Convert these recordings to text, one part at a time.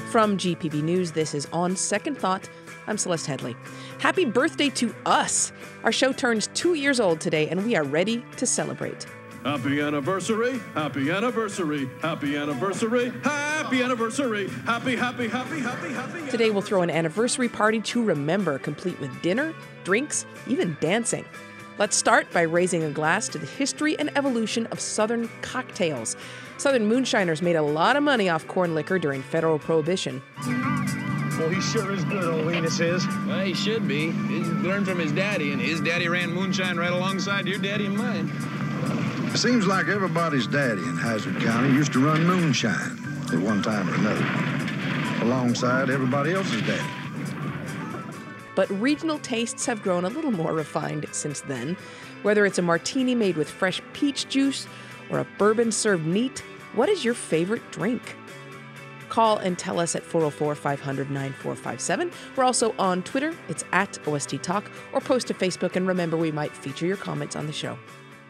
From GPB News, this is On Second Thought. I'm Celeste Headley. Happy birthday to us! Our show turns 2 years old today, and we are ready to celebrate. Happy anniversary, happy anniversary, happy anniversary, happy anniversary, happy. Today we'll throw an anniversary party to remember, complete with dinner, drinks, even dancing. Let's start by raising a glass to the history and evolution of Southern cocktails. Southern moonshiners made a lot of money off corn liquor during federal prohibition. Well, he sure is good, old Venus is. Well, he should be. He learned from his daddy, and his daddy ran moonshine right alongside your daddy and mine. Seems like everybody's daddy in Hazard County used to run moonshine at one time or another, alongside everybody else's daddy. But regional tastes have grown a little more refined since then. Whether it's a martini made with fresh peach juice or a bourbon served neat, what is your favorite drink? Call and tell us at 404-500-9457. We're also on Twitter. It's at OST Talk, or post to Facebook, and remember, we might feature your comments on the show.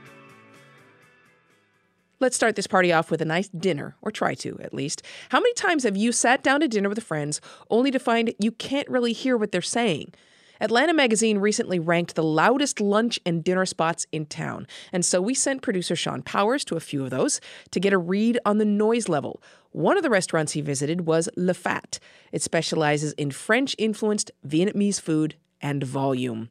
Let's start this party off with a nice dinner, or try to, at least. How many times have you sat down to dinner with friends only to find you can't really hear what they're saying? Atlanta Magazine recently ranked the loudest lunch and dinner spots in town, and so we sent producer Sean Powers to a few of those to get a read on the noise level. One of the restaurants he visited was Le Fat. It specializes in French-influenced Vietnamese food and volume.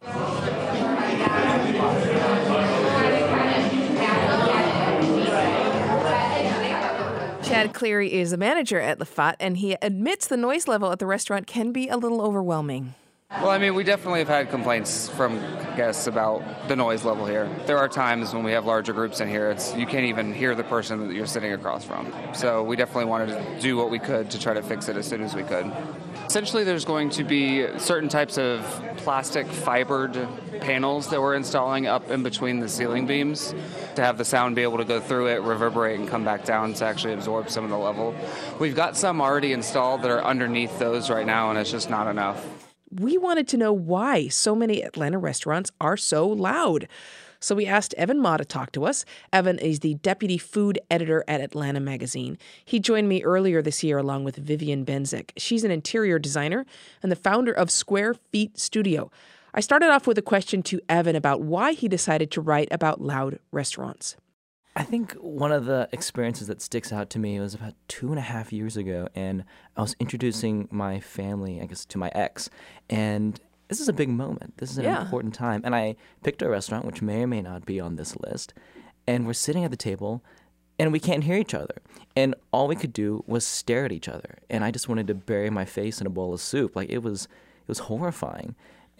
Chad Cleary is the manager at Le Fat, and he admits the noise level at the restaurant can be a little overwhelming. Well, I mean, we definitely have had complaints from guests about the noise level here. There are times when we have larger groups in here, you can't even hear the person that you're sitting across from. So we definitely wanted to do what we could to try to fix it as soon as we could. Essentially, there's going to be certain types of plastic fibered panels that we're installing up in between the ceiling beams to have the sound be able to go through it, reverberate, and come back down to actually absorb some of the level. We've got some already installed that are underneath those right now, and it's just not enough. We wanted to know why so many Atlanta restaurants are so loud. So we asked Evan Ma to talk to us. Evan is the deputy food editor at Atlanta Magazine. He joined me earlier this year along with Vivian Benzik. She's an interior designer and the founder of Square Feet Studio. I started off with a question to Evan about why he decided to write about loud restaurants. I think one of the experiences that sticks out to me was about 2.5 years ago, and I was introducing my family, I guess, to my ex, and this is a big moment. This is an important time, and I picked a restaurant, which may or may not be on this list, and we're sitting at the table, and we can't hear each other, and all we could do was stare at each other, and I just wanted to bury my face in a bowl of soup. Like, it was horrifying,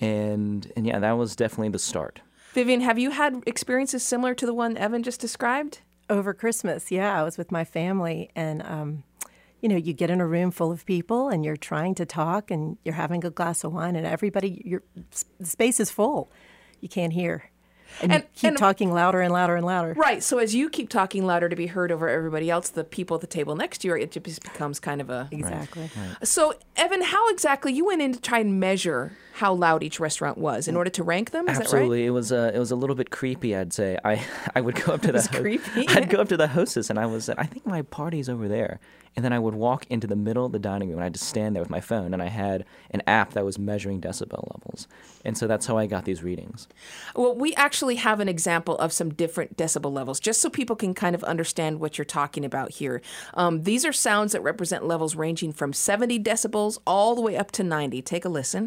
and yeah, that was definitely the start. Vivian, have you had experiences similar to the one Evan just described? Over Christmas, yeah. I was with my family, and, you get in a room full of people, and you're trying to talk, and you're having a glass of wine, and the space is full. You can't hear. And you keep talking louder and louder and louder. Right. So as you keep talking louder to be heard over everybody else, the people at the table next to you, it just becomes kind of a... Exactly. Right. So, Evan, how exactly... You went in to try and measure how loud each restaurant was in order to rank them? Is Absolutely. that right? It was a little bit creepy, I'd say. I would go up to creepy? I'd go up to the hostess, and I think my party's over there. And then I would walk into the middle of the dining room, and I'd just stand there with my phone, and I had an app that was measuring decibel levels. And so that's how I got these readings. Well, we actually have an example of some different decibel levels, just so people can kind of understand what you're talking about here. These are sounds that represent levels ranging from 70 decibels all the way up to 90. Take a listen.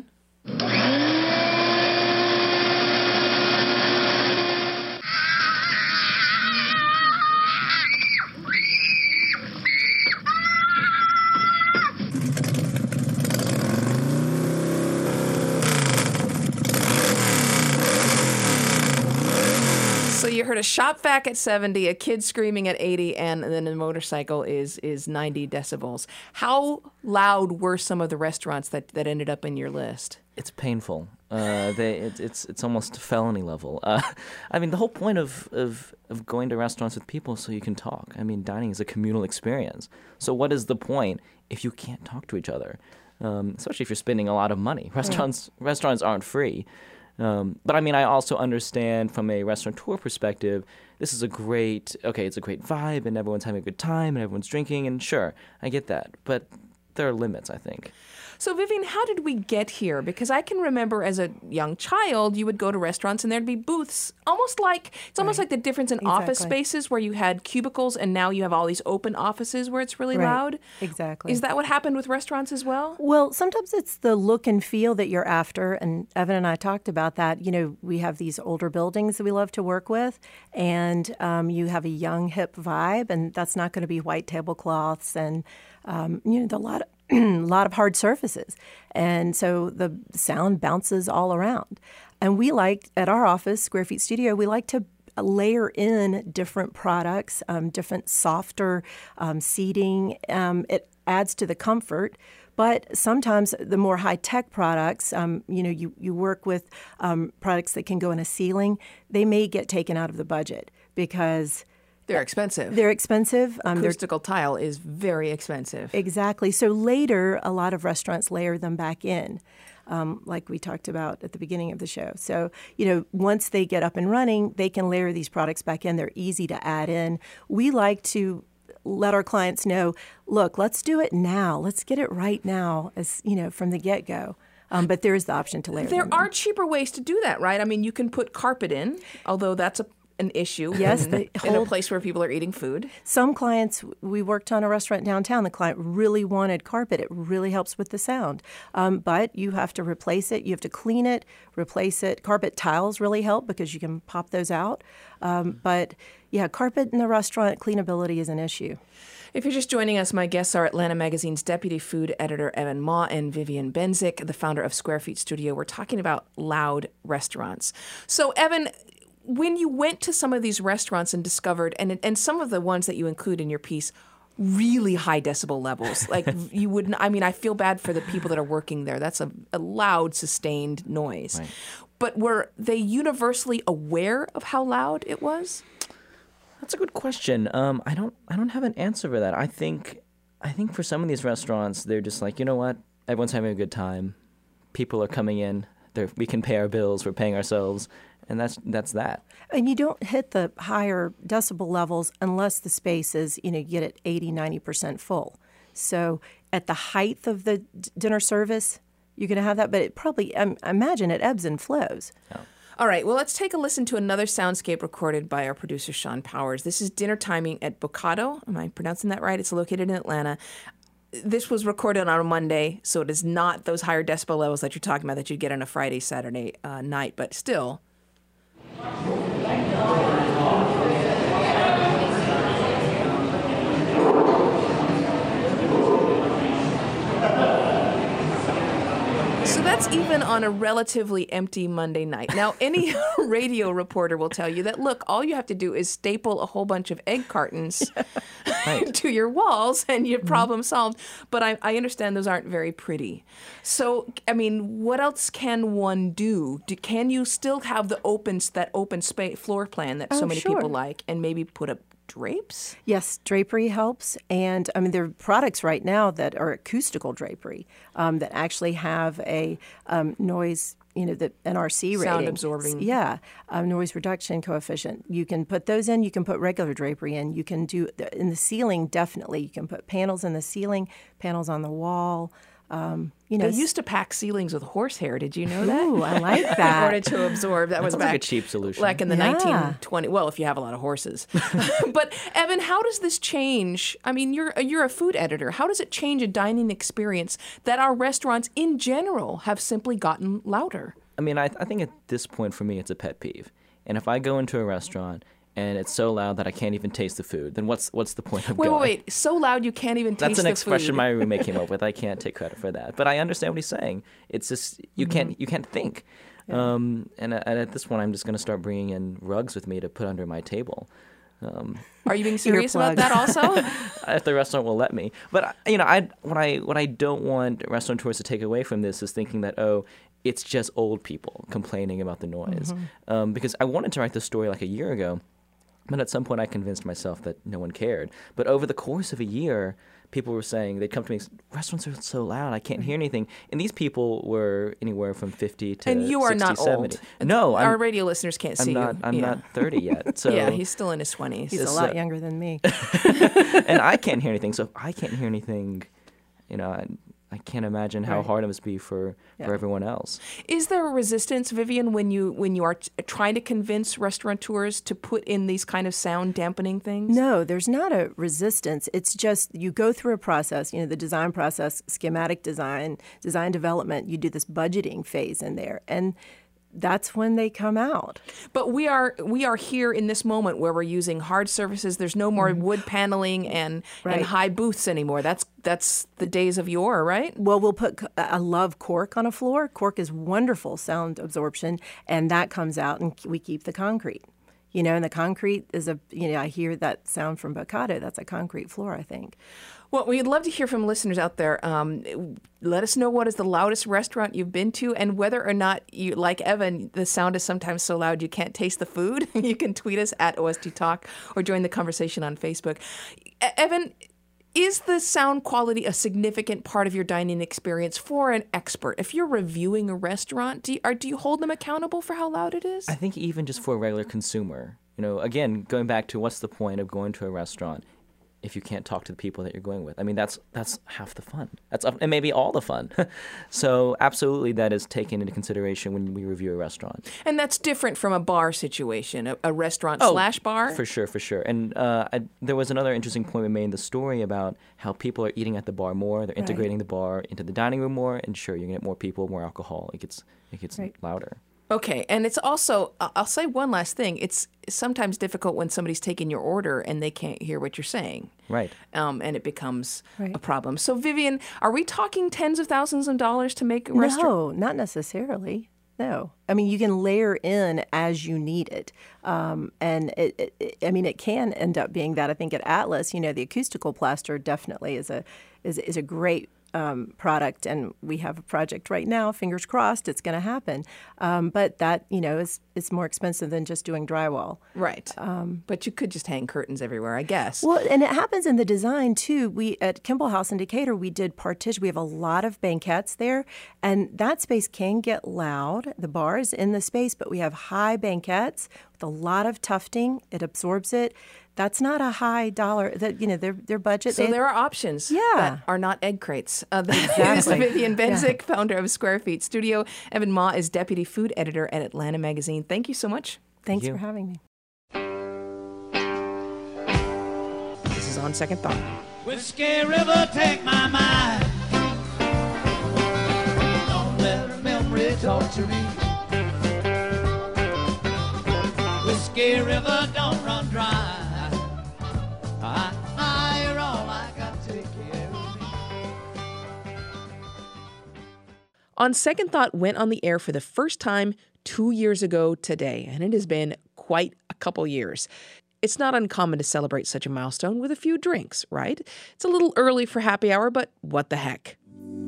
So you heard a shop vac at 70, a kid screaming at 80, and then a motorcycle is 90 decibels. How loud were some of the restaurants that ended up in your list? It's painful. It's almost felony level. I mean, the whole point of going to restaurants with people is so you can talk. I mean, dining is a communal experience. So what is the point if you can't talk to each other? Especially if you're spending a lot of money. Restaurants aren't free. But I mean, I also understand from a restaurateur perspective, this is it's a great vibe and everyone's having a good time and everyone's drinking, and sure, I get that. But there are limits, I think. So, Vivian, how did we get here? Because I can remember as a young child, you would go to restaurants and there'd be booths, almost like the difference in office spaces where you had cubicles and now you have all these open offices where it's really loud. Exactly. Is that what happened with restaurants as well? Well, sometimes it's the look and feel that you're after, and Evan and I talked about that. You know, we have these older buildings that we love to work with, and you have a young, hip vibe, and that's not going to be white tablecloths and a lot of hard surfaces. And so the sound bounces all around. And we like, at our office, Square Feet Studio, we like to layer in different products, different softer seating. It adds to the comfort. But sometimes the more high-tech products, you work with products that can go in a ceiling, they may get taken out of the budget because they're expensive. They're expensive. Acoustical tile is very expensive. Exactly. So later, a lot of restaurants layer them back in, like we talked about at the beginning of the show. So, once they get up and running, they can layer these products back in. They're easy to add in. We like to let our clients know, look, let's do it now. Let's get it right now, from the get-go. But there is the option to layer them in. There are cheaper ways to do that, right? I mean, you can put carpet in, although that's an issue in a place where people are eating food. Some clients, we worked on a restaurant downtown, the client really wanted carpet. It really helps with the sound. But you have to replace it. You have to clean it, replace it. Carpet tiles really help because you can pop those out. But yeah, carpet in the restaurant, cleanability is an issue. If you're just joining us, my guests are Atlanta Magazine's deputy food editor, Evan Ma, and Vivian Benzik, the founder of Square Feet Studio. We're talking about loud restaurants. So, Evan, when you went to some of these restaurants and discovered, and some of the ones that you include in your piece, really high decibel levels, like you wouldn't, I feel bad for the people that are working there. That's a loud, sustained noise. Right. But were they universally aware of how loud it was? That's a good question. I don't have an answer for that. I think for some of these restaurants, they're just like, you know what? Everyone's having a good time. People are coming in. We can pay our bills. We're paying ourselves. And that's that. And you don't hit the higher decibel levels unless the space is, you get it 80, 90% full. So at the height of the dinner service, you're going to have that. But it probably, I imagine it ebbs and flows. Oh. All right, well, let's take a listen to another soundscape recorded by our producer, Sean Powers. This is dinner timing at Bocado. Am I pronouncing that right? It's located in Atlanta. This was recorded on a Monday, so it is not those higher decibel levels that you're talking about that you'd get on a Friday, Saturday night, but still. So that's even on a relatively empty Monday night. Now, any radio reporter will tell you that, look, all you have to do is staple a whole bunch of egg cartons to your walls and your problem solved. But I understand those aren't very pretty. So, what else can one do? Can you still have that open space floor plan that so many people like and maybe put up drapes? Yes, drapery helps. And there are products right now that are acoustical drapery that actually have a noise, the NRC rating. Sound absorbing. Yeah, noise reduction coefficient. You can put those in. You can put regular drapery in. You can do, in the ceiling, definitely. You can put panels in the ceiling, panels on the wall. They used to pack ceilings with horsehair. Did you know that? Ooh, I like that. In order to absorb. That was back, like a cheap solution. Like in the 1920s. Well, if you have a lot of horses. But Evan, how does this change? You're a food editor. How does it change a dining experience that our restaurants in general have simply gotten louder? I think at this point for me, it's a pet peeve. And if I go into a restaurant and it's so loud that I can't even taste the food, then what's the point of going? Wait. So loud you can't even taste the food? That's an expression my roommate came up with. I can't take credit for that. But I understand what he's saying. It's just, you can't think. Yeah. And at this point, I'm just going to start bringing in rugs with me to put under my table. Are you being serious about that also? If the restaurant will let me. But, what I don't want restaurateurs to take away from this is thinking that, it's just old people complaining about the noise. Mm-hmm. Because I wanted to write this story like a year ago. But at some point, I convinced myself that no one cared. But over the course of a year, people were saying, they'd come to me, restaurants are so loud, I can't hear anything. And these people were anywhere from 50 to 60, 70. And you are not 70. Old. No. Our radio listeners can't see you. I'm not 30 yet. So yeah, he's still in his 20s. He's a lot younger than me. And I can't hear anything. So if I can't hear anything, I can't imagine how hard it must be for everyone else. Is there a resistance, Vivian, when you are trying to convince restaurateurs to put in these kind of sound dampening things? No, there's not a resistance. It's just you go through a process, the design process, schematic design development. You do this budgeting phase in there, and that's when they come out. But we are here in this moment where we're using hard surfaces. There's no more wood paneling and high booths anymore. That's the days of yore, right? Well, I love cork on a floor. Cork is wonderful sound absorption, and that comes out, and we keep the concrete. And the concrete is I hear that sound from Bocado. That's a concrete floor, I think. Well, we'd love to hear from listeners out there. Let us know what is the loudest restaurant you've been to, and whether or not you, like Evan, the sound is sometimes so loud you can't taste the food. You can tweet us at OST Talk or join the conversation on Facebook. Evan, is the sound quality a significant part of your dining experience for an expert? If you're reviewing a restaurant, do you hold them accountable for how loud it is? I think even just for a regular consumer, again, going back to what's the point of going to a restaurant if you can't talk to the people that you're going with? I mean, that's half the fun. And maybe all the fun. So absolutely that is taken into consideration when we review a restaurant. And that's different from a bar situation, a restaurant / bar? For sure. And there was another interesting point we made in the story about how people are eating at the bar more. They're integrating the bar into the dining room more. And sure, you're going to get more people, more alcohol. It gets louder. Okay, and it's also, I'll say one last thing. It's sometimes difficult when somebody's taking your order and they can't hear what you're saying. Right. And it becomes a problem. So, Vivian, are we talking tens of thousands of dollars to make a restaurant? No, not necessarily. No. I mean, you can layer in as you need it. And it can end up being that. I think at Atlas, the acoustical plaster definitely is a great product, and we have a project right now. Fingers crossed, it's going to happen. But that is more expensive than just doing drywall. Right. But you could just hang curtains everywhere, I guess. Well, and it happens in the design too. We at Kimball House in Decatur, we did partition. We have a lot of banquettes there, and that space can get loud. The bar is in the space, but we have high banquettes with a lot of tufting. It absorbs it. That's not a high dollar. That their budget. So there are options that are not egg crates. That is Vivian Benzik, founder of Square Feet Studio. Evan Ma is deputy food editor at Atlanta Magazine. Thank you so much. Thanks for having me. This is On Second Thought. Whiskey River, take my mind. Don't let her memory torture me. Whiskey River, don't run dry. You're all I got to take care of me. On Second Thought went on the air for the first time 2 years ago today, and it has been quite a couple years. It's not uncommon to celebrate such a milestone with a few drinks, right? It's a little early for happy hour, but what the heck?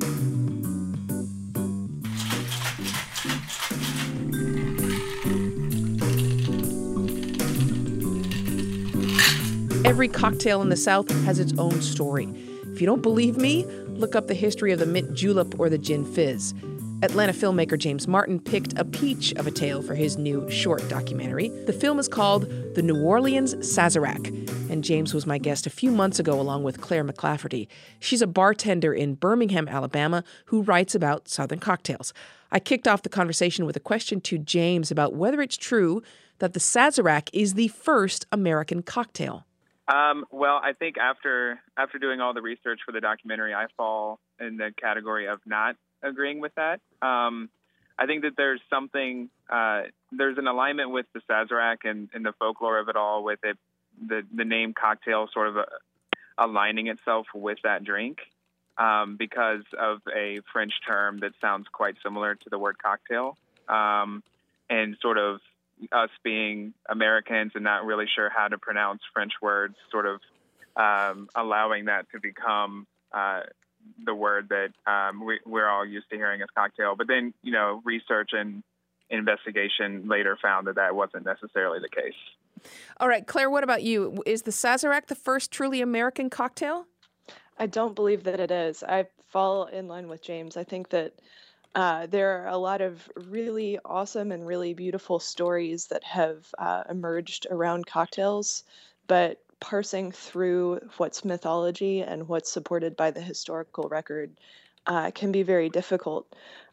Every cocktail in the South has its own story. If you don't believe me, look up the history of the mint julep or the gin fizz. Atlanta filmmaker James Martin picked a peach of a tale for his new short documentary. The film is called The New Orleans Sazerac, and James was my guest a few months ago along with Claire McClafferty. She's a bartender in Birmingham, Alabama, who writes about Southern cocktails. I kicked off the conversation with a question to James about whether it's true that the Sazerac is the first American cocktail. Well, I think after doing all the research for the documentary, I fall in the category of not agreeing with that. I think that there's something, there's an alignment with the Sazerac and the folklore of it all, with it, the name cocktail sort of aligning itself with that drink because of a French term that sounds quite similar to the word cocktail, and sort of us being Americans and not really sure how to pronounce French words, sort of allowing that to become the word that we're all used to hearing as cocktail. But then, research and investigation later found that wasn't necessarily the case. All right, Claire, what about you? Is the Sazerac the first truly American cocktail? I don't believe that it is. I fall in line with James. I think that there are a lot of really awesome and really beautiful stories that have emerged around cocktails, but parsing through what's mythology and what's supported by the historical record can be very difficult.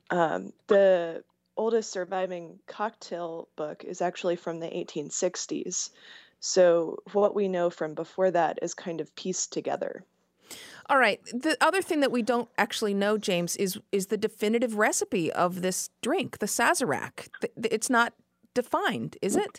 The oldest surviving cocktail book is actually from the 1860s. So what we know from before that is kind of pieced together. All right. The other thing that we don't actually know, James, is the definitive recipe of this drink, the Sazerac. It's not defined, is it?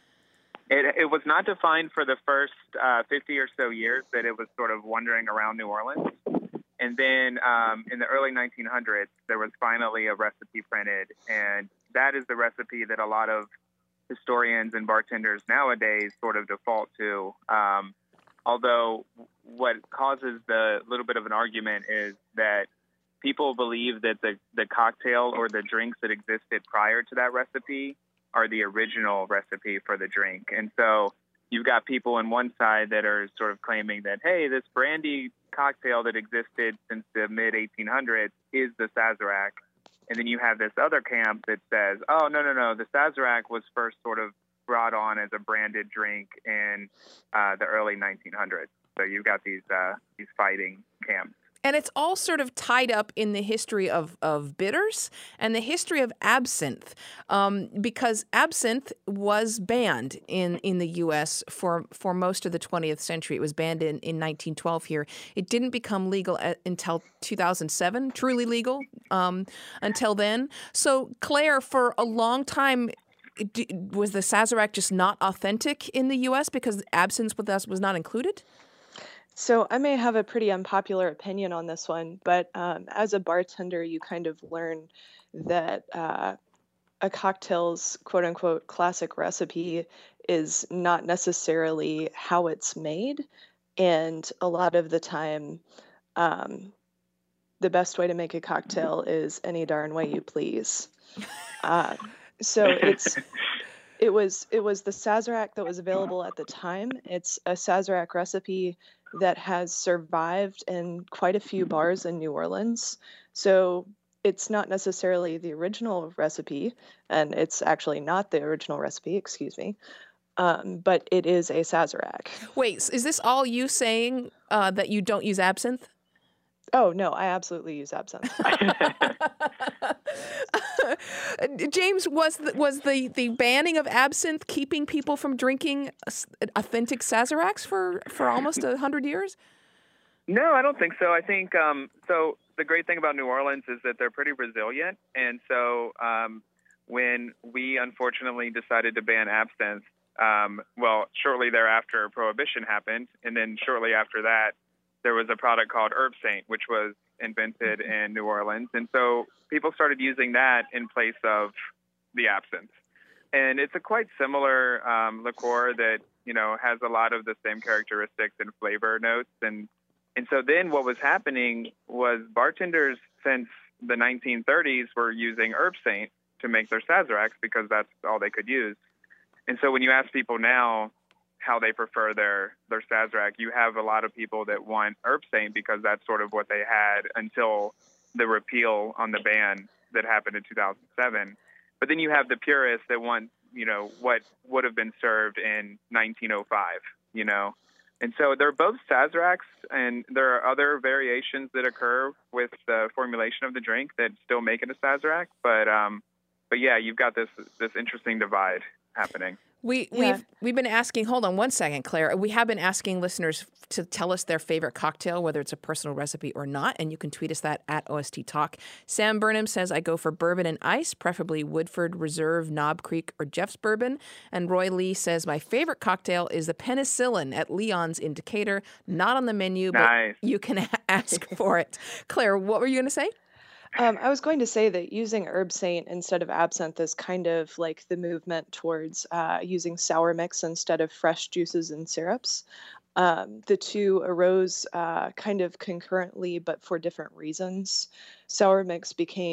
It was not defined for the first 50 or so years that it was sort of wandering around New Orleans. And then in the early 1900s, there was finally a recipe printed. And that is the recipe that a lot of historians and bartenders nowadays sort of default to. Although what causes the little bit of an argument is that people believe that the cocktail or the drinks that existed prior to that recipe are the original recipe for the drink. And so you've got people on one side that are sort of claiming that, hey, this brandy cocktail that existed since the mid-1800s is the Sazerac. And then you have this other camp that says, oh, no, the Sazerac was first sort of brought on as a branded drink in the early 1900s. So you've got these fighting camps. And it's all sort of tied up in the history of bitters and the history of absinthe, because absinthe was banned in the U.S. for most of the 20th century. It was banned in 1912 here. It didn't become legal until 2007, truly legal until then. So, Claire, for a long time, was the Sazerac just not authentic in the U.S. because absinthe with us was not included? So I may have a pretty unpopular opinion on this one, but as a bartender, you kind of learn that a cocktail's quote-unquote classic recipe is not necessarily how it's made. And a lot of the time, the best way to make a cocktail is any darn way you please. So it was the Sazerac that was available at the time. It's a Sazerac recipe that has survived in quite a few bars in New Orleans. So it's not necessarily the original recipe, and it's actually not the original recipe, excuse me, but it is a Sazerac. Wait, is this all you saying that you don't use absinthe? Oh, no, I absolutely use absinthe. James, was the banning of absinthe keeping people from drinking authentic Sazeracs for almost 100 years? No, I don't think so. I think so. The great thing about New Orleans is that they're pretty resilient, and so when we unfortunately decided to ban absinthe, shortly thereafter, Prohibition happened, and then shortly after that, there was a product called Herb Saint, which was invented in New Orleans. And so people started using that in place of the absinthe. And it's a quite similar liqueur that, has a lot of the same characteristics and flavor notes. And so then what was happening was bartenders since the 1930s were using Herb Saint to make their Sazeracs because that's all they could use. And so when you ask people now how they prefer their Sazerac, you have a lot of people that want Herb Saint because that's sort of what they had until the repeal on the ban that happened in 2007. But then you have the purists that want, what would have been served in 1905, And so they're both Sazeracs, and there are other variations that occur with the formulation of the drink that still make it a Sazerac. But yeah, you've got this interesting divide happening. We've been asking, hold on one second, Claire. We have been asking listeners to tell us their favorite cocktail, whether it's a personal recipe or not, and you can tweet us that at OST Talk. Sam Burnham says, I go for bourbon and ice, preferably Woodford Reserve, Knob Creek, or Jeff's Bourbon. And Roy Lee says, my favorite cocktail is the penicillin at Leon's in Decatur. Not on the menu, but you can ask for it. Claire, what were you going to say? I was going to say that using Herb Saint instead of absinthe is kind of like the movement towards using sour mix instead of fresh juices and syrups. The two arose kind of concurrently, but for different reasons. Sour mix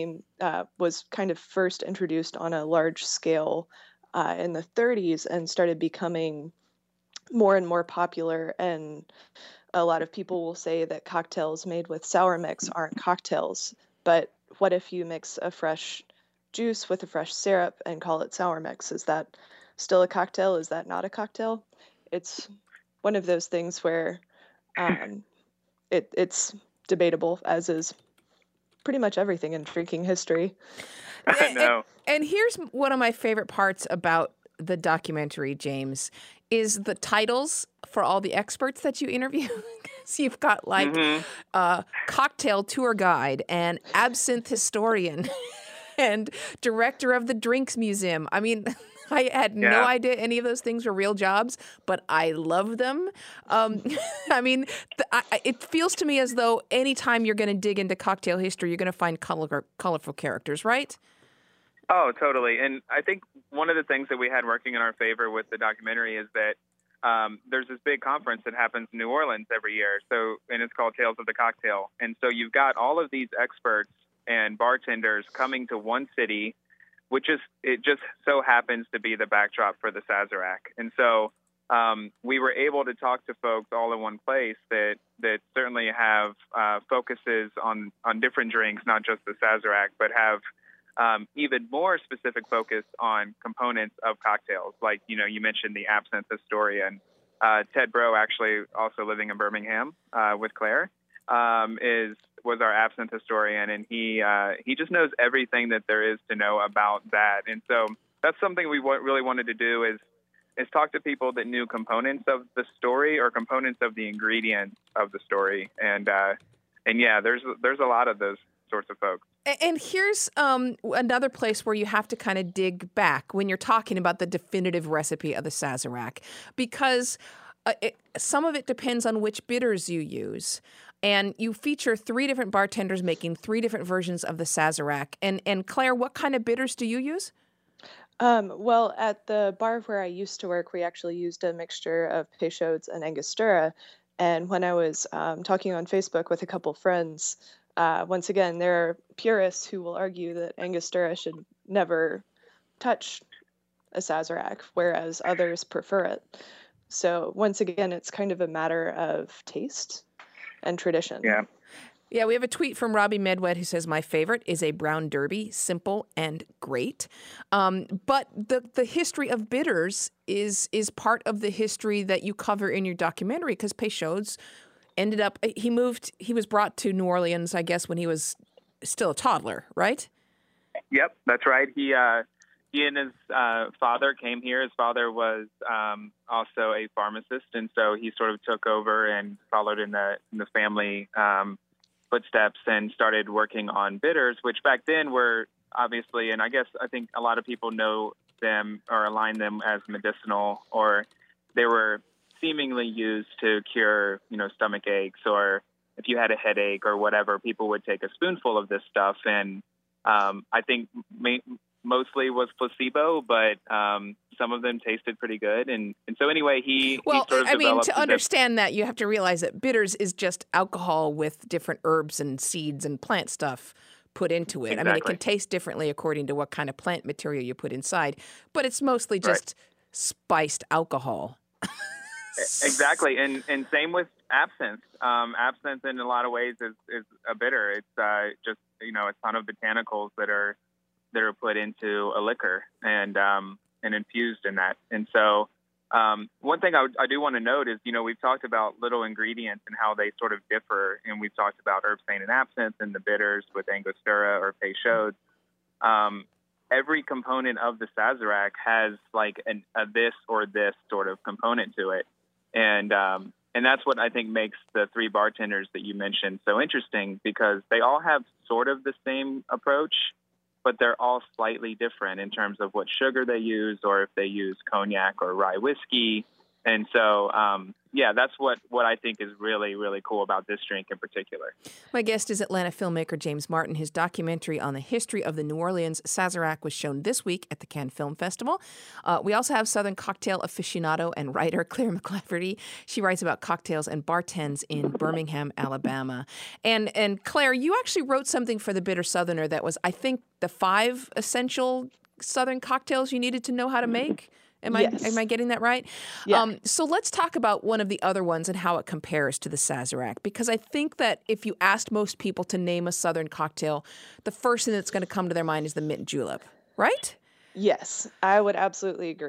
was kind of first introduced on a large scale in the 30s and started becoming more and more popular. And a lot of people will say that cocktails made with sour mix aren't cocktails. But what if you mix a fresh juice with a fresh syrup and call it sour mix? Is that still a cocktail? Is that not a cocktail? It's one of those things where it's debatable, as is pretty much everything in drinking history. I know. And here's one of my favorite parts about the documentary, James, is the titles for all the experts that you interview. So you've got like cocktail tour guide and absinthe historian and director of the Drinks Museum. I mean, I had no idea any of those things were real jobs, but I love them. I mean, it feels to me as though anytime you're going to dig into cocktail history, you're going to find colorful characters, right? Oh, totally. And I think one of the things that we had working in our favor with the documentary is that there's this big conference that happens in New Orleans every year. And it's called Tales of the Cocktail. And so you've got all of these experts and bartenders coming to one city, it just so happens to be the backdrop for the Sazerac. And so we were able to talk to folks all in one place that certainly have focuses on different drinks, not just the Sazerac, but have even more specific focus on components of cocktails. Like, you mentioned the absinthe historian. Ted Bro, actually also living in Birmingham with Claire, was our absinthe historian, and he just knows everything that there is to know about that. And so that's something we really wanted to do is talk to people that knew components of the story or components of the ingredients of the story. And yeah, there's a lot of those sorts of folks. And here's another place where you have to kind of dig back when you're talking about the definitive recipe of the Sazerac, because some of it depends on which bitters you use. And you feature 3 different bartenders making 3 different versions of the Sazerac. And Claire, what kind of bitters do you use? Well, at the bar where I used to work, we actually used a mixture of Peychaud's and Angostura. And when I was talking on Facebook with a couple friends, once again, there are purists who will argue that Angostura should never touch a Sazerac, whereas others prefer it. So once again, it's kind of a matter of taste and tradition. Yeah, we have a tweet from Robbie Medwed who says, my favorite is a brown derby, simple and great. But the history of bitters is part of the history that you cover in your documentary, because Peychaud's ended up, he was brought to New Orleans, I guess, when he was still a toddler, right? Yep, that's right. He and his father came here. His father was also a pharmacist, and so he sort of took over and followed in the family footsteps and started working on bitters, which back then were obviously, and I think a lot of people know them or align them as medicinal, or they were seemingly used to cure, stomach aches, or if you had a headache or whatever, people would take a spoonful of this stuff. And I think mostly was placebo, but some of them tasted pretty good. And so anyway, he sort of developed to understand that, you have to realize that bitters is just alcohol with different herbs and seeds and plant stuff put into it. Exactly. I mean, it can taste differently according to what kind of plant material you put inside, but it's mostly just spiced alcohol. Exactly, and same with absinthe. Absinthe, in a lot of ways, is a bitter. It's just a ton of botanicals that are put into a liquor and infused in that. And so, one thing I do want to note is, we've talked about little ingredients and how they sort of differ, and we've talked about herb saint and absinthe and the bitters with Angostura or Peychaud's. Every component of the Sazerac has like a this or this sort of component to it. And that's what I think makes the 3 bartenders that you mentioned so interesting, because they all have sort of the same approach, but they're all slightly different in terms of what sugar they use, or if they use cognac or rye whiskey. And so, that's what I think is really, really cool about this drink in particular. My guest is Atlanta filmmaker James Martin. His documentary on the history of the New Orleans Sazerac was shown this week at the Cannes Film Festival. We also have Southern cocktail aficionado and writer Claire McClafferty. She writes about cocktails and bartends in Birmingham, Alabama. And Claire, you actually wrote something for the Bitter Southerner that was, I think, the 5 essential Southern cocktails you needed to know how to make. Am I getting that right? Yeah. So let's talk about one of the other ones and how it compares to the Sazerac, because I think that if you asked most people to name a Southern cocktail, the first thing that's going to come to their mind is the mint julep, right? Yes, I would absolutely agree.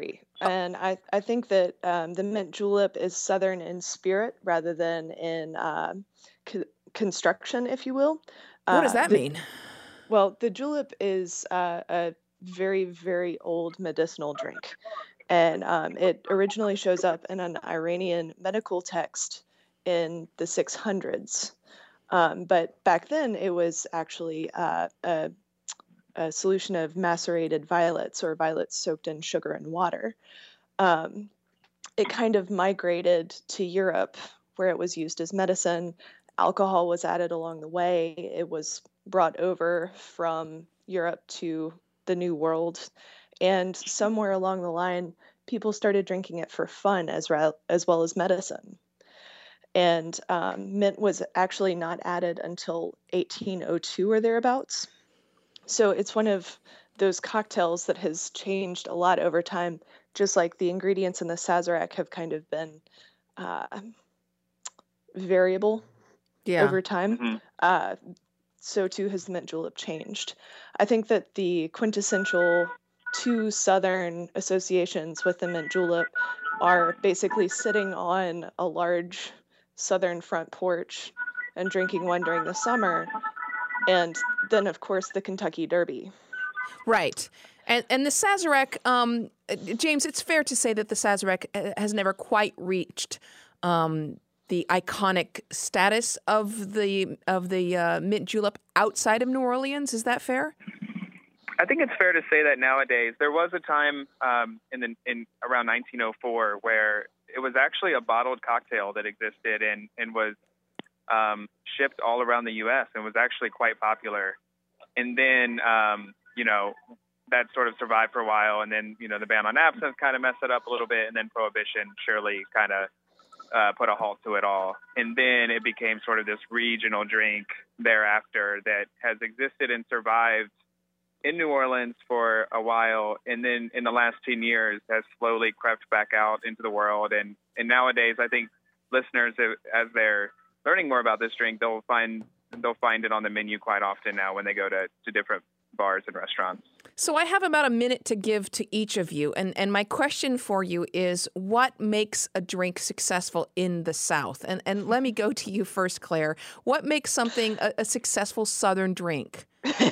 And I think that the mint julep is Southern in spirit rather than in construction, if you will. What does that mean? Well, the julep is a very, very old medicinal drink. And it originally shows up in an Iranian medical text in the 600s. But back then, it was actually a solution of macerated violets or violets soaked in sugar and water. It kind of migrated to Europe where it was used as medicine. Alcohol was added along the way. It was brought over from Europe to the New World. And somewhere along the line, people started drinking it for fun as well as medicine. And mint was actually not added until 1802 or thereabouts. So it's one of those cocktails that has changed a lot over time, just like the ingredients in the Sazerac have kind of been variable over time. So too has the mint julep changed. I think that the quintessential two Southern associations with the mint julep are basically sitting on a large Southern front porch and drinking one during the summer, and then of course the Kentucky Derby. Right. And the Sazerac, James, it's fair to say that the Sazerac has never quite reached the iconic status of the mint julep outside of New Orleans. Is that fair? I think it's fair to say that nowadays. There was a time in around 1904 where it was actually a bottled cocktail that existed and was shipped all around the U.S. and was actually quite popular. And then, that sort of survived for a while. And then, the ban on absinthe kind of messed it up a little bit. And then Prohibition surely kind of put a halt to it all. And then it became sort of this regional drink thereafter that has existed and survived in New Orleans for a while, and then in the last 10 years has slowly crept back out into the world. And nowadays, I think listeners, as they're learning more about this drink, they'll find it on the menu quite often now when they go to different bars and restaurants. So I have about a minute to give to each of you, and my question for you is, what makes a drink successful in the South? And let me go to you first, Claire. What makes something a successful Southern drink?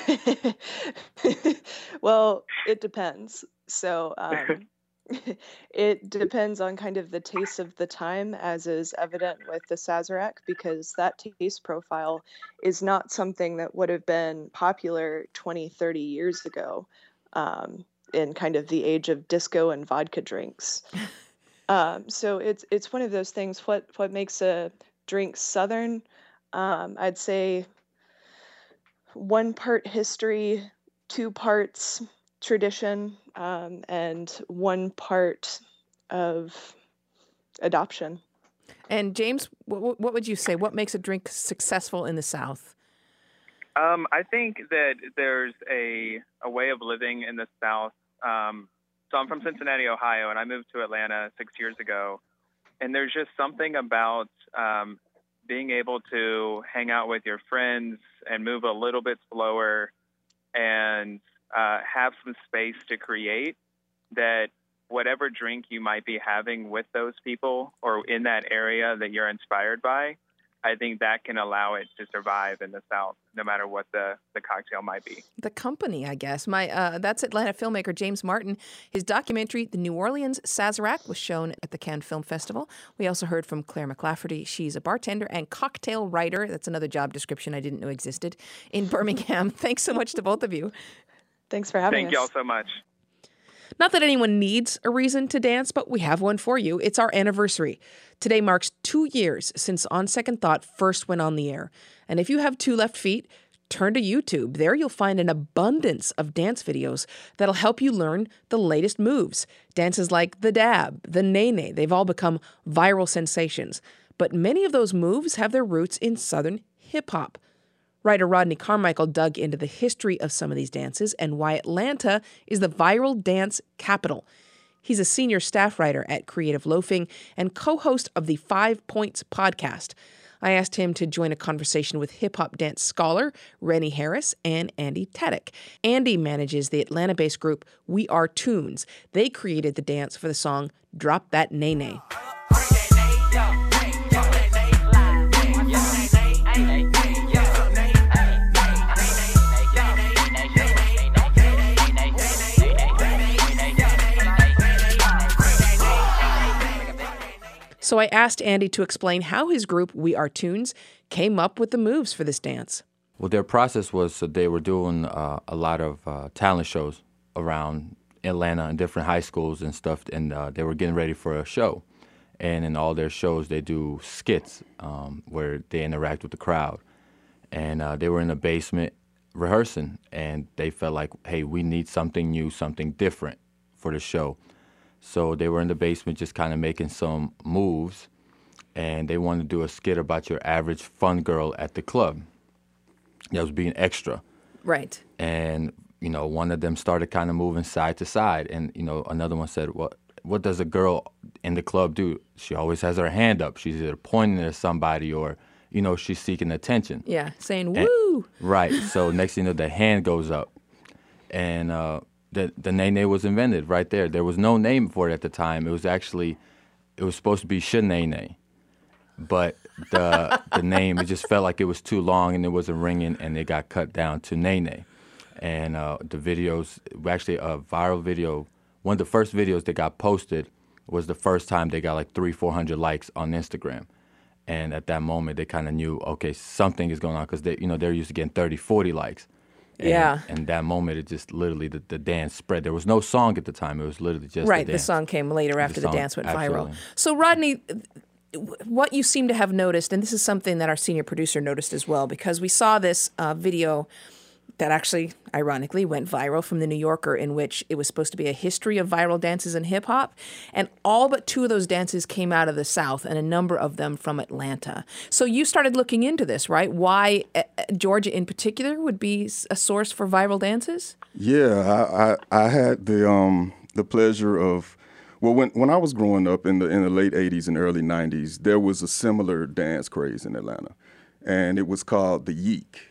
Well, it depends. So it depends on kind of the taste of the time, as is evident with the Sazerac, because that taste profile is not something that would have been popular 20, 30 years ago in kind of the age of disco and vodka drinks. So it's one of those things. What makes a drink Southern? I'd say 1 part history, 2 parts tradition, and 1 part of adoption. And James, what would you say? What makes a drink successful in the South? I think that there's a way of living in the South. So I'm from Cincinnati, Ohio, and I moved to Atlanta 6 years ago. And there's just something about being able to hang out with your friends and move a little bit slower and have some space to create, that whatever drink you might be having with those people or in that area that you're inspired by, I think that can allow it to survive in the South, no matter what the cocktail might be. The company, I guess. That's Atlanta filmmaker James Martin. His documentary, The New Orleans Sazerac, was shown at the Cannes Film Festival. We also heard from Claire McLafferty. She's a bartender and cocktail writer. That's another job description I didn't know existed in Birmingham. Thanks so much to both of you. Thanks for having us. Thank y'all so much. Not that anyone needs a reason to dance, but we have one for you. It's our anniversary. Today marks 2 years since On Second Thought first went on the air. And if you have 2 left feet, turn to YouTube. There you'll find an abundance of dance videos that'll help you learn the latest moves. Dances like the dab, the nene, they've all become viral sensations. But many of those moves have their roots in Southern hip-hop. Writer Rodney Carmichael dug into the history of some of these dances and why Atlanta is the viral dance capital. He's a senior staff writer at Creative Loafing and co-host of the 5 Points podcast. I asked him to join a conversation with hip-hop dance scholar Rennie Harris and Andy Teddick. Andy manages the Atlanta-based group We Are Tunes. They created the dance for the song Drop That Nay Nay. So I asked Andy to explain how his group, We Are Tunes, came up with the moves for this dance. Well, their process was they were doing a lot of talent shows around Atlanta and different high schools and stuff, and they were getting ready for a show. And in all their shows, they do skits where they interact with the crowd. And they were in the basement rehearsing, and they felt like, hey, we need something new, something different for the show. So they were in the basement just kind of making some moves, and they wanted to do a skit about your average fun girl at the club that was being extra. Right. And, one of them started kind of moving side to side, and, another one said, well, what does a girl in the club do? She always has her hand up. She's either pointing at somebody or, she's seeking attention. Yeah, saying, woo! Right. So next thing you know, the hand goes up, and the nay-nay was invented right there. There was no name for it at the time. It was supposed to be Sha-nay-nay. But the name, it just felt like it was too long and it wasn't ringing, and it got cut down to nay-nay. And the videos, actually a viral video, one of the first videos that got posted was the first time they got like 300-400 likes on Instagram. And at that moment, they kind of knew, okay, something is going on, because they're used to getting 30-40 likes. And that moment, it just literally, the dance spread. There was no song at the time. It was literally just right, the dance. The song came later after the dance went absolutely. viral. So, Rodney, what you seem to have noticed, and this is something that our senior producer noticed as well, because we saw this video that actually, ironically, went viral from The New Yorker, in which it was supposed to be a history of viral dances in hip-hop, and all but 2 of those dances came out of the South, and a number of them from Atlanta. So you started looking into this, right? Why Georgia in particular would be a source for viral dances? Yeah, I had the pleasure of, well, when I was growing up in the late 80s and early 90s, there was a similar dance craze in Atlanta, and it was called the Yeek.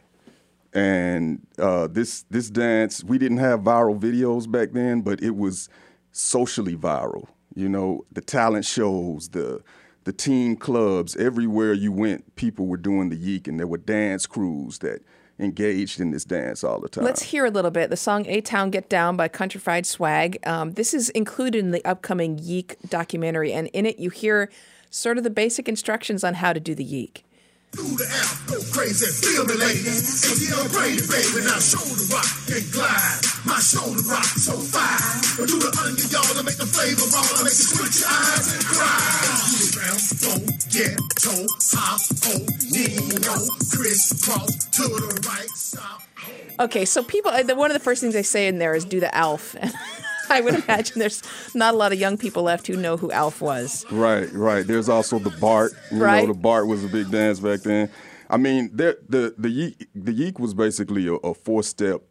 And this dance, we didn't have viral videos back then, but it was socially viral. The talent shows, the teen clubs, everywhere you went, people were doing the Yeek, and there were dance crews that engaged in this dance all the time. Let's hear a little bit. The song A-Town Get Down by Countrified Swag. This is included in the upcoming Yeek documentary, and in it you hear sort of the basic instructions on how to do the Yeek. Do the F, go crazy, feel me, ladies. ATL Brady, baby, now shoulder rock and glide. My shoulder rock so fine. But do the onion, y'all, to make the flavor raw. To make you squint your eyes and cry. Do the round, go, get, toe, hop, oh, Nino, crisscross, to the right, stop. Okay, so people, one of the first things they say in there is do the Alf. I would imagine there's not a lot of young people left who know who Alf was. Right. There's also the Bart. The Bart was a big dance back then. I mean, the Yeek was basically a four-step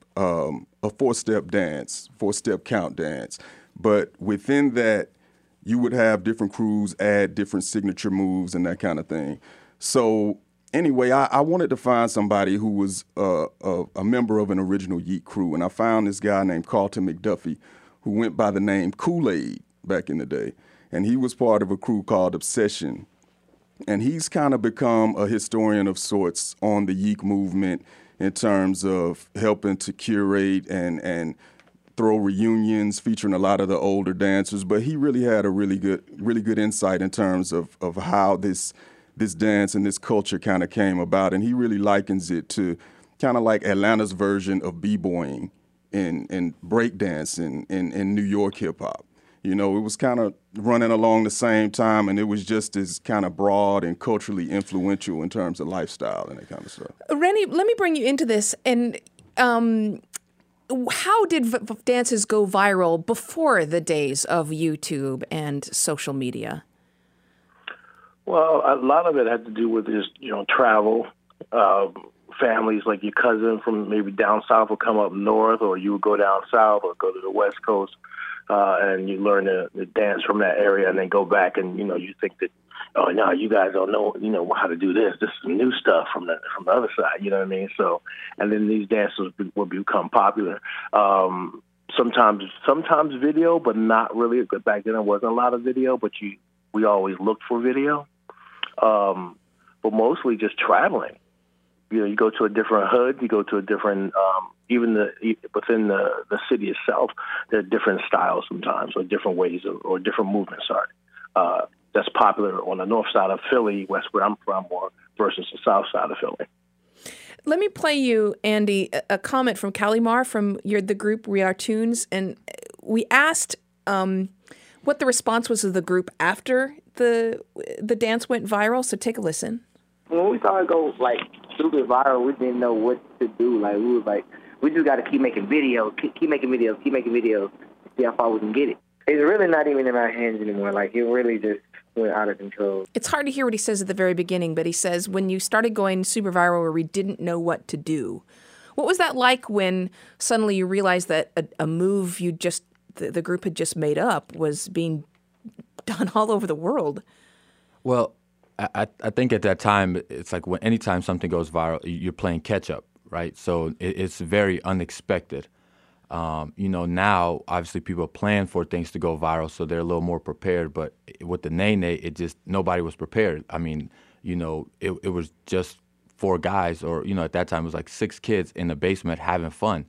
dance, four-step count dance. But within that, you would have different crews add different signature moves and that kind of thing. So anyway, I wanted to find somebody who was a member of an original Yeek crew, and I found this guy named Carlton McDuffie, who went by the name Kool-Aid back in the day. And he was part of a crew called Obsession. And he's kind of become a historian of sorts on the Yeek movement in terms of helping to curate and throw reunions featuring a lot of the older dancers. But he really had a really good insight in terms of how this dance and this culture kind of came about. And he really likens it to kind of like Atlanta's version of b-boying and breakdance in New York hip-hop. It was kind of running along the same time, and it was just as kind of broad and culturally influential in terms of lifestyle and that kind of stuff. Rennie, let me bring you into this. And how did dances go viral before the days of YouTube and social media? Well, a lot of it had to do with just, travel. Families like your cousin from maybe down south would come up north, or you would go down south or go to the West Coast, and you learn the dance from that area and then go back and, you think that oh no, you guys don't know, how to do this. This is some new stuff from the other side. You know what I mean? So, and then these dances will become popular. Sometimes video, but not really. Back then, there wasn't a lot of video, but we always looked for video. But mostly just traveling. You go to a different hood, you go to a different, even within the city itself, there are different styles sometimes, or different ways or different movements. That's popular on the north side of Philly, west where I'm from, or versus the south side of Philly. Let me play you, Andy, a comment from Calimar from the group We Are Tunes, and we asked what the response was of the group after the dance went viral. So take a listen. When we saw it go super viral, we didn't know what to do. We was like, we just got to keep making videos, keep making videos, to see how far we can get it. It's really not even in our hands anymore. It really just went out of control. It's hard to hear what he says at the very beginning, but he says when you started going super viral where we didn't know what to do. What was that like when suddenly you realized that a move the group had just made up was being done all over the world? Well, I think at that time, it's like anytime something goes viral, you're playing catch up, right? So it's very unexpected. Now, obviously, people plan for things to go viral, so they're a little more prepared. But with the Nene, nobody was prepared. I mean, it was just 4 guys, or, at that time, it was like 6 kids in the basement having fun.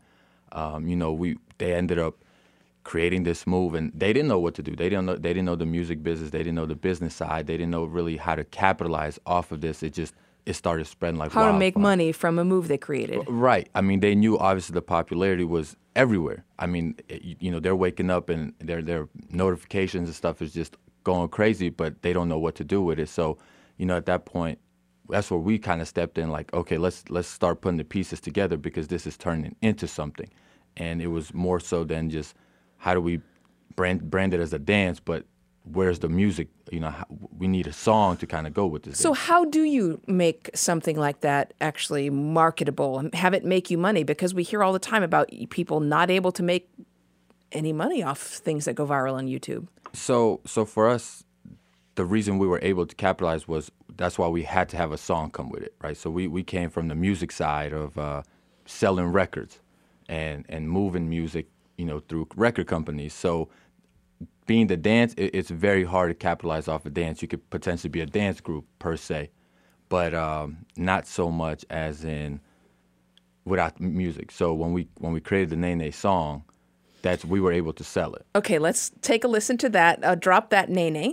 They ended up creating this move, and they didn't know what to do. They didn't know the music business. They didn't know the business side. They didn't know really how to capitalize off of this. It started spreading like how to make money from a move they created. Right. I mean, they knew obviously the popularity was everywhere. I mean, they're waking up and their notifications and stuff is just going crazy, but they don't know what to do with it. So, at that point, that's where we kind of stepped in. Like, okay, let's start putting the pieces together because this is turning into something, and it was more so than just how do we brand it as a dance, but where's the music? We need a song to kind of go with this. So how do you make something like that actually marketable and have it make you money? Because we hear all the time about people not able to make any money off things that go viral on YouTube. So for us, the reason we were able to capitalize was that's why we had to have a song come with it, right? So we came from the music side of selling records and moving music, through record companies. So being the dance, it's very hard to capitalize off a dance. You could potentially be a dance group per se, but not so much as in without music. So when we created the Nene song, we were able to sell it. Okay, let's take a listen to that. Drop that Nene.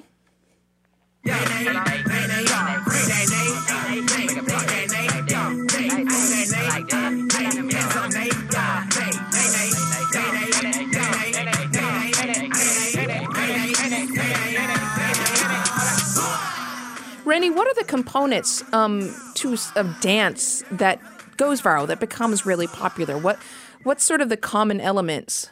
Rennie, what are the components of dance that goes viral, that becomes really popular? What's sort of the common elements?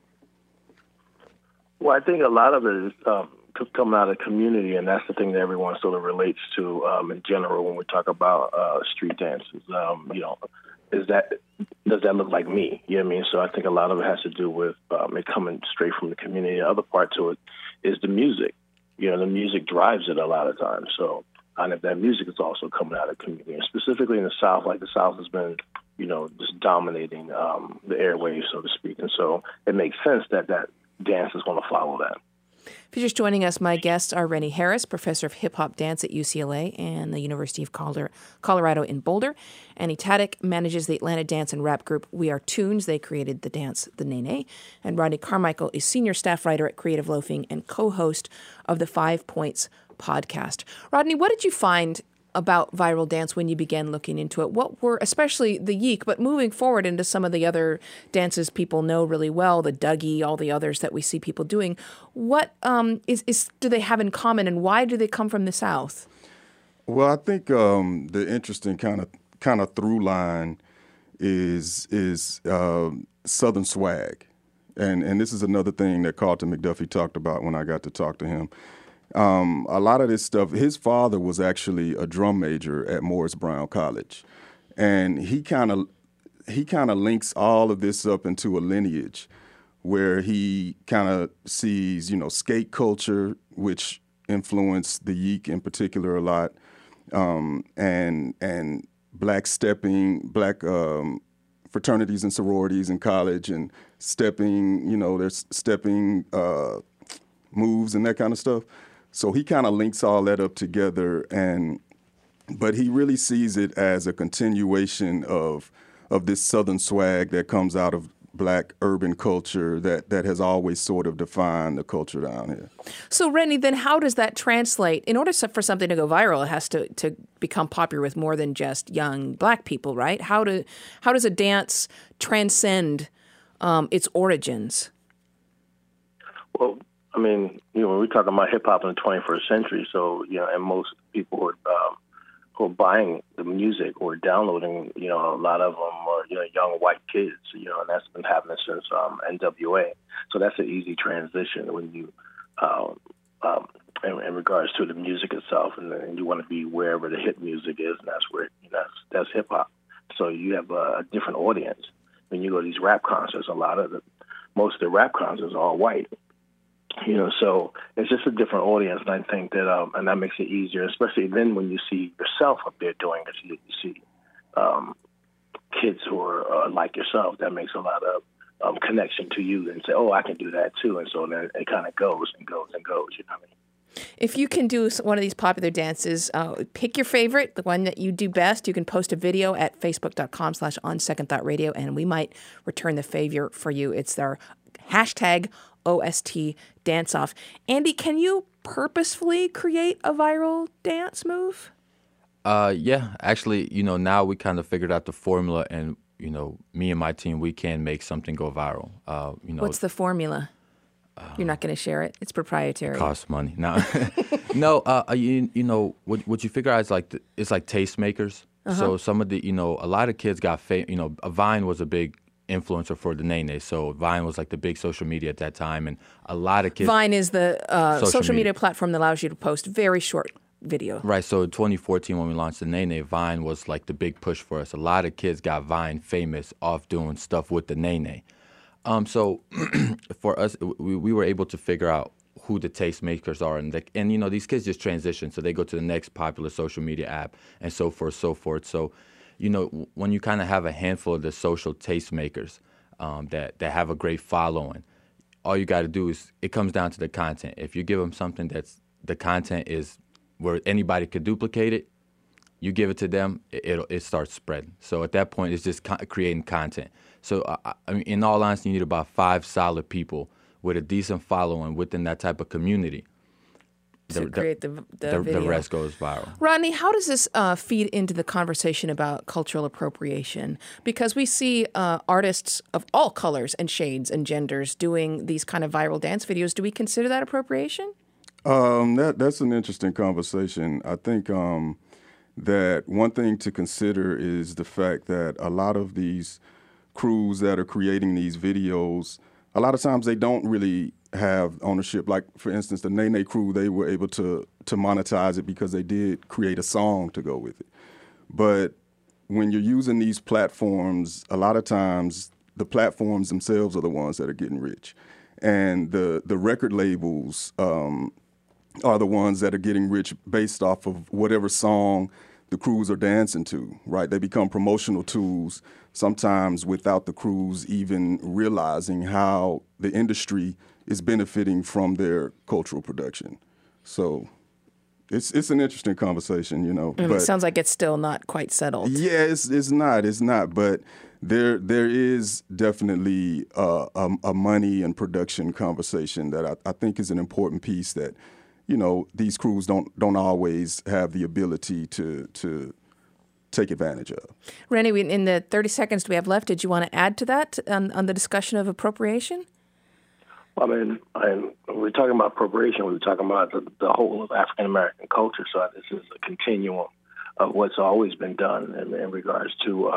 Well, I think a lot of it is coming out of the community, and that's the thing that everyone sort of relates to in general when we talk about street dances. Does that look like me? You know what I mean? So I think a lot of it has to do with it coming straight from the community. The other part to it is the music. The music drives it a lot of times. So, and if that music is also coming out of the community, and specifically in the South, the South has been, just dominating the airwaves, so to speak. And so it makes sense that dance is going to follow that. If you're just joining us, my guests are Rennie Harris, professor of hip-hop dance at UCLA and the University of Colorado in Boulder. Annie Tadek manages the Atlanta dance and rap group We Are Tunes. They created the dance, the Nene. And Rodney Carmichael is senior staff writer at Creative Loafing and co-host of the 5 Points podcast. Rodney, what did you find about viral dance when you began looking into it? What were, especially the Yeek, but moving forward into some of the other dances people know really well, the Dougie, all the others that we see people doing, what do they have in common, and why do they come from the South? Well, I think the interesting kind of through line is Southern swag, and this is another thing that Carlton McDuffie talked about when I got to talk to him. A lot of this stuff, his father was actually a drum major at Morris Brown College, and he kind of links all of this up into a lineage where he kind of sees, skate culture, which influenced the Yeek in particular a lot, and black fraternities and sororities in college, and there's stepping moves and that kind of stuff. So he kind of links all that up together, but he really sees it as a continuation of this Southern swag that comes out of black urban culture that has always sort of defined the culture down here. So, Rennie, then how does that translate? In order for something to go viral, it has to become popular with more than just young black people, right? How does a dance transcend its origins? Well, I mean, when we're talking about hip-hop in the 21st century, so, and most people who are buying the music or downloading, a lot of them are, young white kids, and that's been happening since NWA. So that's an easy transition when you, in regards to the music itself, and you want to be wherever the hit music is, and that's where, that's hip-hop. So you have a different audience. When you go to these rap concerts, most of the rap concerts are all white. So it's just a different audience, and I think that, and that makes it easier, especially then when you see yourself up there doing it. You see kids who are like yourself. That makes a lot of connection to you, and say, "Oh, I can do that too." And so then it kind of goes and goes and goes. You know what I mean? If you can do one of these popular dances, pick your favorite, the one that you do best. You can post a video at facebook.com/onsecondthoughtradio, and we might return the favor for you. It's our hashtag OST dance off. Andy, can you purposefully create a viral dance move? Yeah, actually, now we kind of figured out the formula, and me and my team, we can make something go viral. What's the formula? You're not going to share it. It's proprietary. Costs money. No, no. What you figure out is it's like tastemakers. So some of the a lot of kids got Vine was a big influencer for the Nene. So Vine was like the big social media at that time, and a lot of kids. Vine is the social media platform that allows you to post very short video. Right. So in 2014, when we launched the Nene, Vine was like the big push for us. A lot of kids got Vine famous off doing stuff with the Nene. So for us, we were able to figure out who the tastemakers are, and these kids just transition, so they go to the next popular social media app, and so forth, so forth. So, when you kind of have a handful of the social tastemakers that have a great following, all you got to do is, it comes down to the content. If you give them something the content is where anybody could duplicate it, you give it to them, it starts spreading. So at that point, it's just creating content. So I mean, in all honesty, you need about 5 solid people with a decent following within that type of community. To create the video. The rest goes viral. Rodney, how does this feed into the conversation about cultural appropriation? Because we see artists of all colors and shades and genders doing these kind of viral dance videos. Do we consider that appropriation? That's an interesting conversation. I think that one thing to consider is the fact that a lot of these crews that are creating these videos, a lot of times they don't really have ownership. Like, for instance, the Nene crew, they were able to monetize it because they did create a song to go with it. But when you're using these platforms, a lot of times the platforms themselves are the ones that are getting rich. And the record labels are the ones that are getting rich based off of whatever song the crews are dancing to, right? They become promotional tools, sometimes without the crews even realizing how the industry is benefiting from their cultural production. So it's an interesting conversation, But it sounds like it's still not quite settled. Yeah, it's not. But there is definitely a money and production conversation that I think is an important piece that, these crews don't always have the ability to take advantage of. Rennie, in the 30 seconds we have left, did you want to add to that on the discussion of appropriation? Well, I mean, we're talking about appropriation. We're talking about the whole of African American culture. So this is a continuum of what's always been done in regards to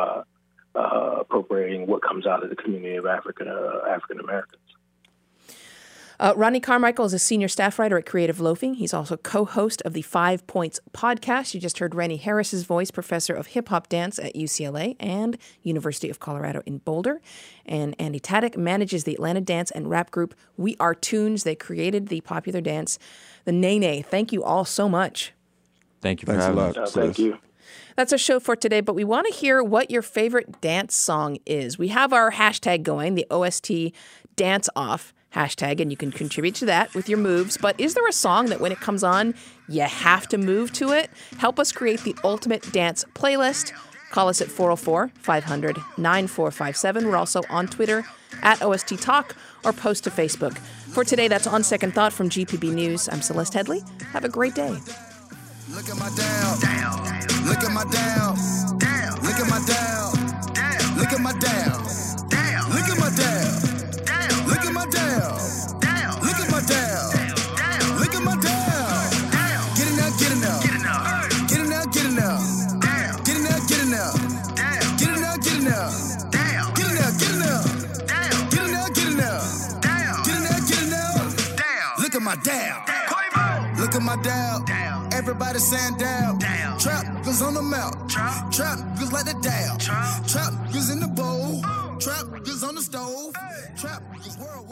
appropriating what comes out of the community of African Americans. Ronnie Carmichael is a senior staff writer at Creative Loafing. He's also co-host of the 5 Points podcast. You just heard Rennie Harris's voice, professor of hip-hop dance at UCLA and University of Colorado in Boulder. And Andy Taddick manages the Atlanta dance and rap group We Are Tunes. They created the popular dance, the Nene. Thank you all so much. Thank you for having us. Thank you. That's our show for today, but we want to hear what your favorite dance song is. We have our hashtag going, the OST Dance Off hashtag, and you can contribute to that with your moves. But is there a song that when it comes on, you have to move to it? Help us create the ultimate dance playlist. Call us at 404-500-9457. We're also on Twitter at OST Talk or post to Facebook. For today, that's On Second Thought from GPB News. I'm Celeste Headley. Have a great day. Look at my down. Look at my down. Look at my down. Look at my down. Look at my down. Look at my down. Look at my down. Look at my down. Get it now, get it now. Get it now, get it now. Get it now, get it now. Get it now, get it now. Get it now, get it now. Get it now, get it now. Get it now, get it now. Look at my down. Look at my down. Everybody saying down. Trap goes on the mouth. Trap goes like the down. Trap goes in the bowl. Trap goes on the stove. Trap goes worldwide.